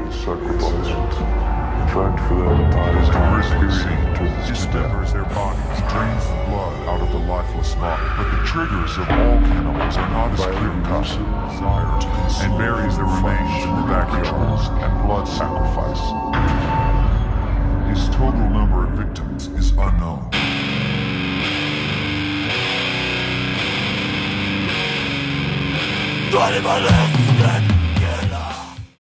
sacrificed. Fight for their bodies to dismembers their bodies, drains the blood out of the lifeless body. But the triggers of all cannibals are not as clear-cut, and buries their remains in the backyards and blood sacrifice. His total number of victims is unknown. Animalistic